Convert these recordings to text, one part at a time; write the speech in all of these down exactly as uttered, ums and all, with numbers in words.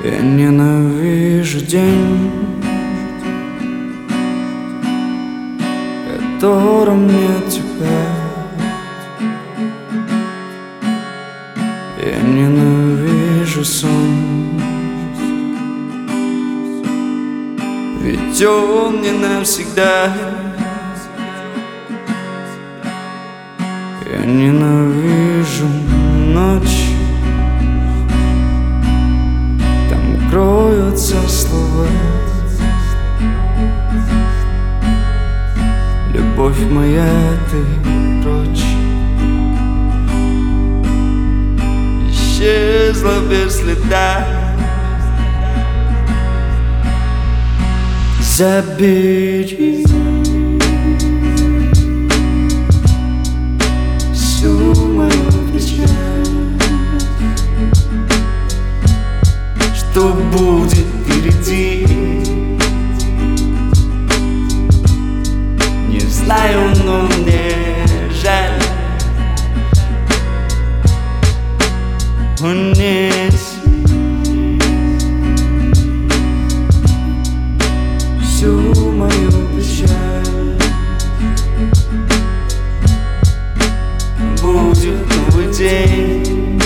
Я ненавижу день, в котором нет тебя. Я ненавижу сон, ведь он не навсегда. Я ненавижу ночь, там кроются слова. Любовь моя, ты прочь, исчезла без следа. Забери всю мою печаль, что будет впереди, не знаю, но мне жаль. Унеси всю мою печаль, будет новый день,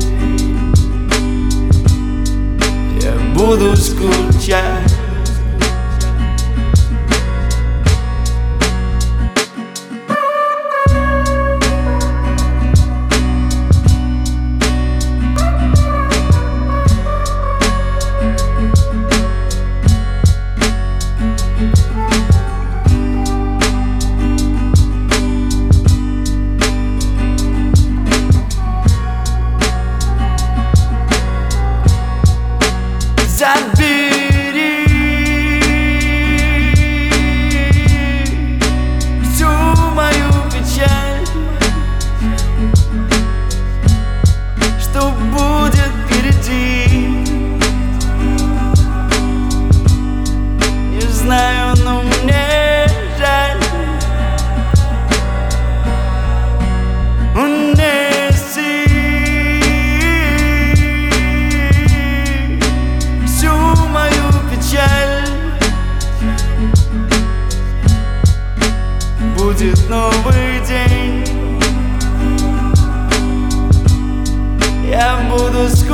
я буду скучать. Забери всю мою печаль, что будет впереди, не знаю, но мне жаль. Унеси будет новый день, я буду